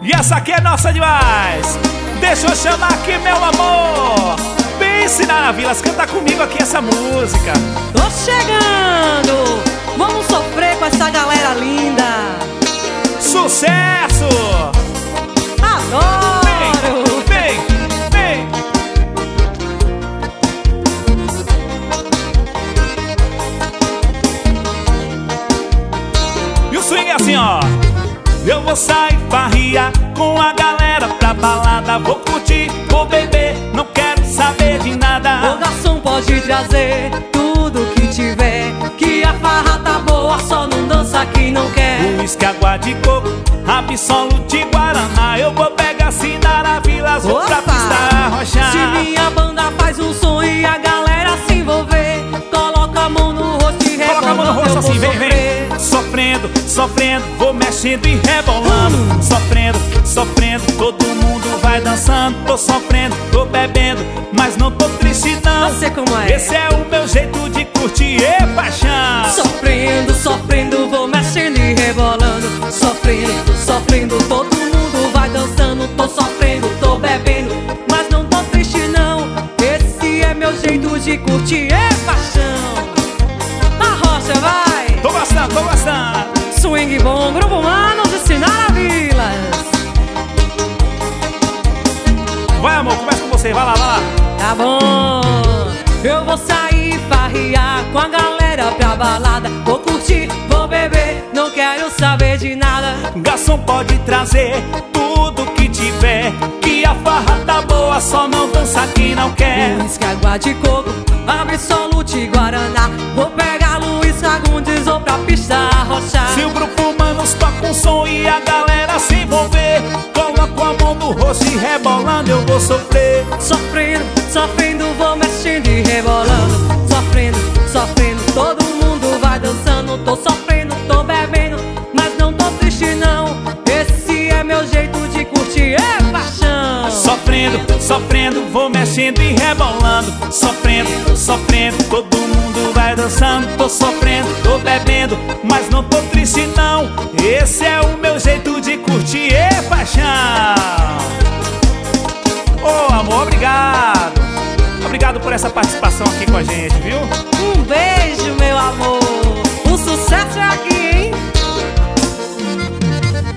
E essa aqui é nossa demais. Deixa eu chamar aqui meu amor. Vem ensinar a Vilas, canta comigo aqui essa música. Tô chegando, vamos sofrer com essa galera linda. Sucesso! Adoro! Vem, vem, vem. E o swing é assim, ó. Eu vou sair farriar com a galera pra balada. Vou curtir, vou beber, não quero saber de nada. O garçom pode trazer tudo que tiver, que a farra tá boa, só não dança quem não quer. Uísque, água de coco, absolute, guaraná. Eu vou pegar Sinara Vilas, vou pra pista arrochar. Se minha banda faz um som e a galera se envolver, coloca a mão no rosto e rebola. Coloca a mão no rosto assim, vem, vem. Sofrendo, sofrendo, vou mexendo e rebolando. Sofrendo, sofrendo, todo mundo vai dançando. Tô sofrendo, tô bebendo, mas não tô triste não. Não sei como é. Esse é o meu jeito de curtir e paixão. Sofrendo, sofrendo, vou mexendo e rebolando. Sofrendo, sofrendo, todo mundo vai dançando. Tô sofrendo, tô bebendo, mas não tô triste não. Esse é meu jeito de curtir e paixão. Na rocha, vai! Tô gostando, tô gostando. Swing bom, Grupo Manos e Sinara Vilas. Vai, amor, começa com você, vai lá, vai lá. Tá bom, eu vou sair farriar com a galera pra balada. Vou curtir, vou beber, não quero saber de nada. Garçom pode trazer tudo que tiver, que a farra tá boa, só não dança quem não quer. Uísque, água de coco, absolute, guaraná. Vou pegar Luiz Fagundes ou pra pista arrochar. Se o Grupo Manos toca um som e a galera se envolver, coloco a mão no rosto e rebolando eu vou sofrer. Sofrendo, sofrendo, vou mexendo e rebolando. Sofrendo, sofrendo, todo mundo vai dançando. Tô sofrendo, tô bebendo, mas não tô triste não. Esse é meu jeito de curtir e paixão. Sofrendo, sofrendo, vou mexendo e rebolando. Sofrendo, sofrendo, todo mundo vai dançando. Tô sofrendo, tô bebendo, mas não tô triste não. Esse é o meu jeito de curtir e paixão. Ô, amor, obrigado. Obrigado por essa participação aqui com a gente, viu? Um beijo, meu amor. O sucesso é aqui.